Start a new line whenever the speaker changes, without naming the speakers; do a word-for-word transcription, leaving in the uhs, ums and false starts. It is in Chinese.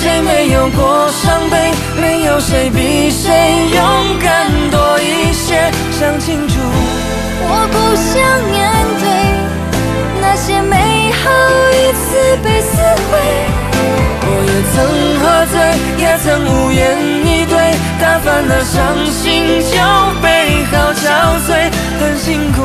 谁没有过伤悲？没有谁比谁勇敢多一些。想清楚，
我不想面对那些美好一次被撕毁。
我也曾喝醉，也曾无言以对，打翻了伤心就被好憔悴，很辛苦。